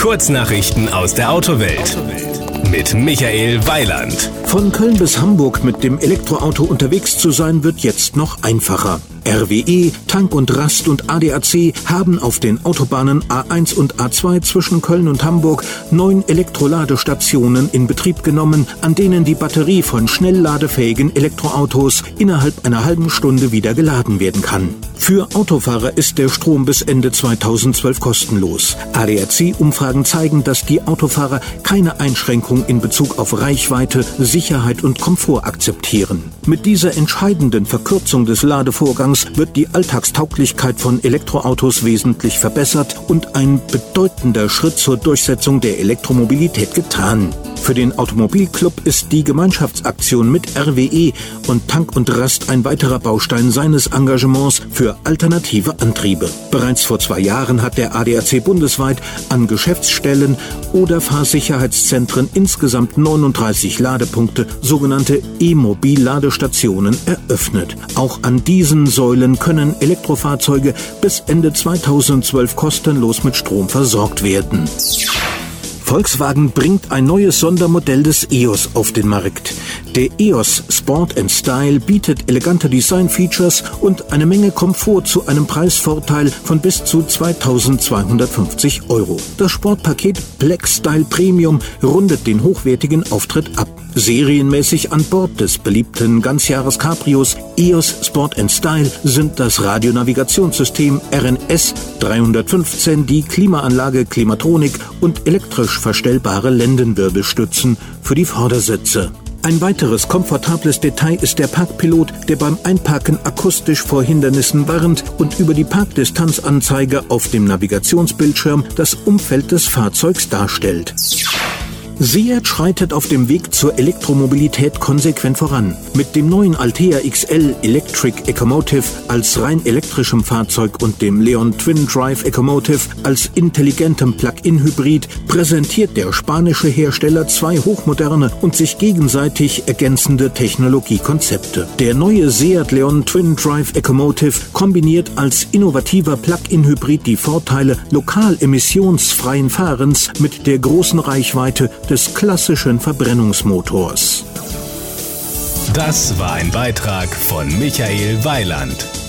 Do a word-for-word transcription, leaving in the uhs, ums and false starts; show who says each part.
Speaker 1: Kurznachrichten aus der Autowelt mit Michael Weiland.
Speaker 2: Von Köln bis Hamburg mit dem Elektroauto unterwegs zu sein, wird jetzt noch einfacher. R W E, Tank und Rast und A D A C haben auf den Autobahnen A eins und A zwei zwischen Köln und Hamburg neun Elektroladestationen in Betrieb genommen, an denen die Batterie von schnellladefähigen Elektroautos innerhalb einer halben Stunde wieder geladen werden kann. Für Autofahrer ist der Strom bis Ende zweitausendzwölf kostenlos. A D A C-Umfragen zeigen, dass die Autofahrer keine Einschränkung in Bezug auf Reichweite, Sicherheit und Komfort akzeptieren. Mit dieser entscheidenden Verkürzung des Ladevorgangs wird die Alltagstauglichkeit von Elektroautos wesentlich verbessert und ein bedeutender Schritt zur Durchsetzung der Elektromobilität getan. Für den Automobilclub ist die Gemeinschaftsaktion mit R W E und Tank und Rast ein weiterer Baustein seines Engagements für alternative Antriebe. Bereits vor zwei Jahren hat der A D A C bundesweit an Geschäftsstellen oder Fahrsicherheitszentren insgesamt neununddreißig Ladepunkte, sogenannte E-Mobil-Ladestationen, eröffnet. Auch an diesen Säulen können Elektrofahrzeuge bis Ende zweitausendzwölf kostenlos mit Strom versorgt werden. Volkswagen bringt ein neues Sondermodell des E O S auf den Markt. Der E O S Sport and Style bietet elegante Design-Features und eine Menge Komfort zu einem Preisvorteil von bis zu zweitausendzweihundertfünfzig Euro. Das Sportpaket Black Style Premium rundet den hochwertigen Auftritt ab. Serienmäßig an Bord des beliebten Ganzjahres-Cabrios E O S Sport and Style sind das Radionavigationssystem R N S dreihundertfünfzehn, die Klimaanlage Klimatronik und elektrisch verstellbare Lendenwirbelstützen für die Vordersitze. Ein weiteres komfortables Detail ist der Parkpilot, der beim Einparken akustisch vor Hindernissen warnt und über die Parkdistanzanzeige auf dem Navigationsbildschirm das Umfeld des Fahrzeugs darstellt. Seat schreitet auf dem Weg zur Elektromobilität konsequent voran. Mit dem neuen Altea X L Electric Ecomotive als rein elektrischem Fahrzeug und dem Leon Twin Drive Ecomotive als intelligentem Plug-in-Hybrid präsentiert der spanische Hersteller zwei hochmoderne und sich gegenseitig ergänzende Technologiekonzepte. Der neue Seat Leon Twin Drive Ecomotive kombiniert als innovativer Plug-in-Hybrid die Vorteile lokal emissionsfreien Fahrens mit der großen Reichweite des klassischen Verbrennungsmotors.
Speaker 1: Das war ein Beitrag von Michael Weiland.